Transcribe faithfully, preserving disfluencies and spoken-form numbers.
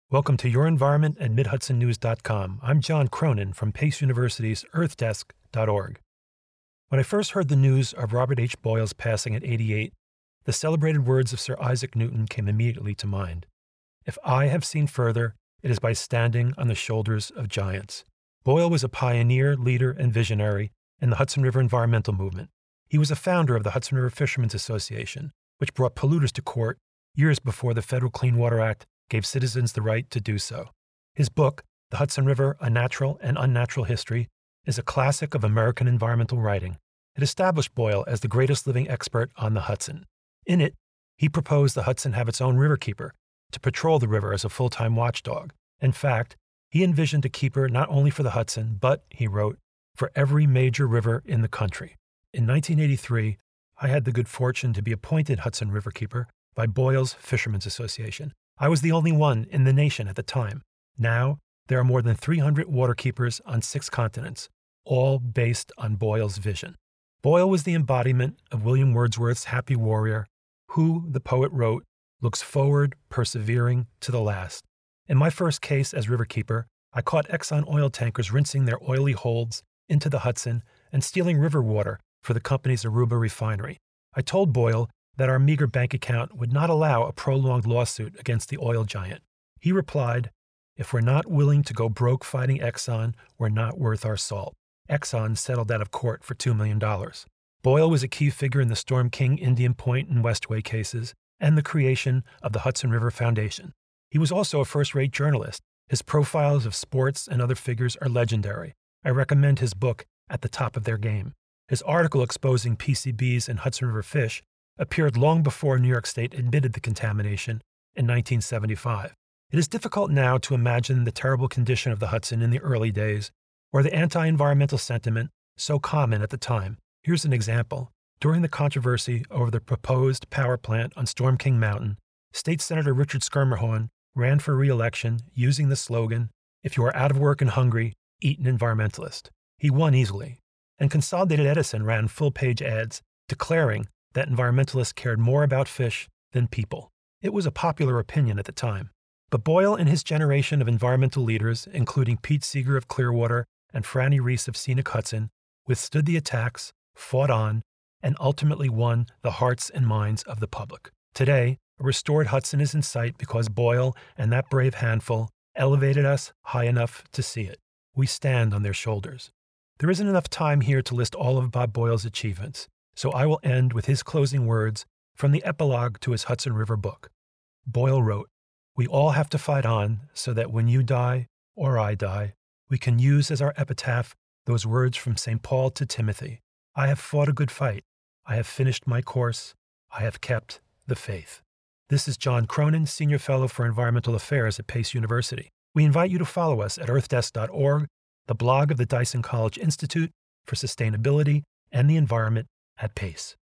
Welcome to Your Environment at Mid Hudson News dot com. I'm John Cronin from Pace University's Earth Desk dot org. When I first heard the news of Robert H. Boyle's passing at eighty-eight, the celebrated words of Sir Isaac Newton came immediately to mind. If I have seen further, it is by standing on the shoulders of giants. Boyle was a pioneer, leader, and visionary in the Hudson River environmental movement. He was a founder of the Hudson River Fishermen's Association, which brought polluters to court years before the Federal Clean Water Act gave citizens the right to do so. His book, The Hudson River, A Natural and Unnatural History, is a classic of American environmental writing. It established Boyle as the greatest living expert on the Hudson. In it, he proposed the Hudson have its own riverkeeper to patrol the river as a full-time watchdog. In fact, he envisioned a keeper not only for the Hudson, but, he wrote, for every major river in the country. In nineteen eighty-three, I had the good fortune to be appointed Hudson Riverkeeper by Boyle's Fishermen's Association. I was the only one in the nation at the time. Now, there are more than three hundred waterkeepers on six continents, all based on Boyle's vision. Boyle was the embodiment of William Wordsworth's happy warrior, who, the poet wrote, looks forward, persevering to the last. In my first case as riverkeeper, I caught Exxon oil tankers rinsing their oily holds into the Hudson and stealing river water for the company's Aruba refinery. I told Boyle that our meager bank account would not allow a prolonged lawsuit against the oil giant. He replied, if we're not willing to go broke fighting Exxon, we're not worth our salt. Exxon settled out of court for two million dollars. Boyle was a key figure in the Storm King, Indian Point, and Westway cases, and the creation of the Hudson River Foundation. He was also a first-rate journalist. His profiles of sports and other figures are legendary. I recommend his book, At the Top of Their Game. His article exposing P C Bs and Hudson River fish appeared long before New York State admitted the contamination in nineteen seventy-five. It is difficult now to imagine the terrible condition of the Hudson in the early days, or the anti-environmental sentiment so common at the time. Here's an example. During the controversy over the proposed power plant on Storm King Mountain, State Senator Richard Schermerhorn ran for re-election using the slogan, if you are out of work and hungry, eat an environmentalist. He won easily. And Consolidated Edison ran full-page ads declaring that environmentalists cared more about fish than people. It was a popular opinion at the time. But Boyle and his generation of environmental leaders, including Pete Seeger of Clearwater and Franny Reese of Scenic Hudson, withstood the attacks, fought on, and ultimately won the hearts and minds of the public. Today, a restored Hudson is in sight because Boyle and that brave handful elevated us high enough to see it. We stand on their shoulders. There isn't enough time here to list all of Bob Boyle's achievements, so I will end with his closing words from the epilogue to his Hudson River book. Boyle wrote, we all have to fight on so that when you die, or I die, we can use as our epitaph those words from Saint Paul to Timothy. I have fought a good fight. I have finished my course. I have kept the faith. This is John Cronin, Senior Fellow for Environmental Affairs at Pace University. We invite you to follow us at Earth Desk dot org, the blog of the Dyson College Institute for Sustainability and the Environment at Pace.